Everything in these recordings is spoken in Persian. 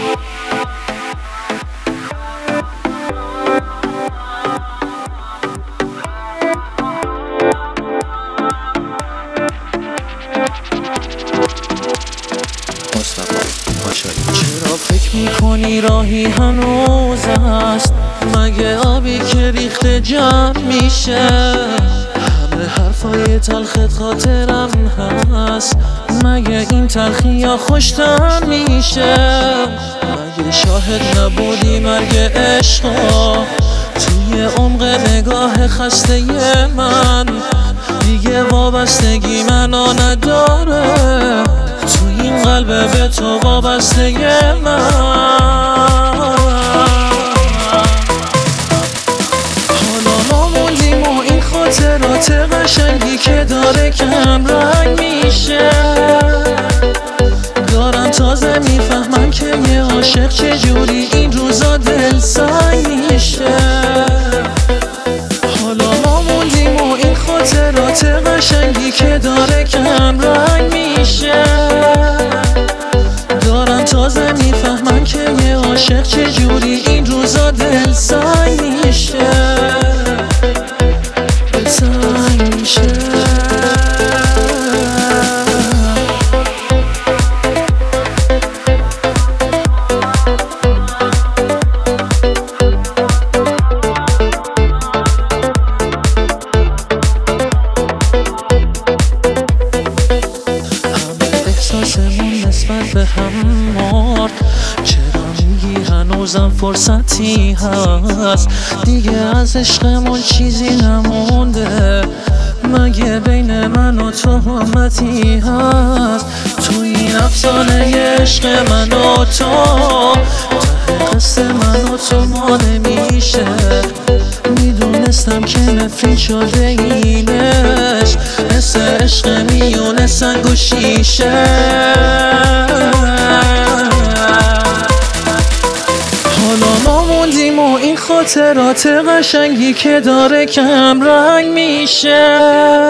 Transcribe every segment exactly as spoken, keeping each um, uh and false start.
چرا فکر میکنی راهی هنوز است؟ مگه آبی که ریخته جمع میشه؟ همه حرفای تلخت خاطرم هست، مگه این تلخی یا خوشتم میشه؟ مگه شاهد نبودی مرگ عشقا توی عمق نگاه خسته من؟ دیگه وابستگی منو نداره توی این قلب به تو وابستگی من. حالا ما موندیم و این خاطرات قشنگی که داره کم رنگ میشه. دارم تازه میفهمم که یه عاشق چجوری این روزا دل سنگ میشه. حالا ما موندیم و این خاطرات قشنگی که داره کم رنگ میشه. دارم تازه میفهمم که یه عاشق چجوری این روزا دل سنگ میشه. دل سنگ میشه. احساسمون نسبت به هم مرد، چرا میگی هنوزم فرصتی هست؟ دیگه از عشقمون چیزی نمونده، مگه بین من و تو همتی هست؟ تو این افسانه عشق من و تو ته قصه من و تو ما نمیشه. میدونستم که نفرین شده این عشق، مثل عشق میونه سنگ و شیشه. حالا ما موندیم و این خاطرات قشنگی که داره کم رنگ میشه.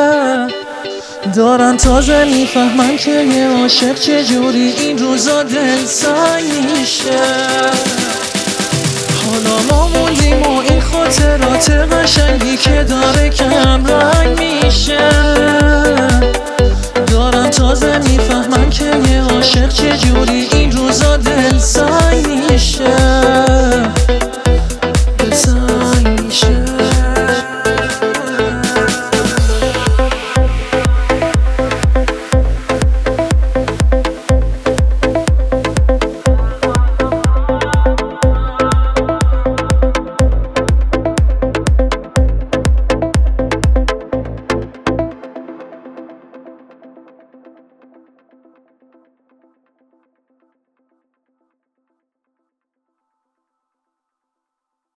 دارم تازه میفهمم که یه عاشق چجوری این روزا دل سنگ میشه. حالا ما موندیم و این خاطرات قشنگی که داره کم رنگ میشه. دارم تازه میفهمم که یه عاشق چجوری این روزا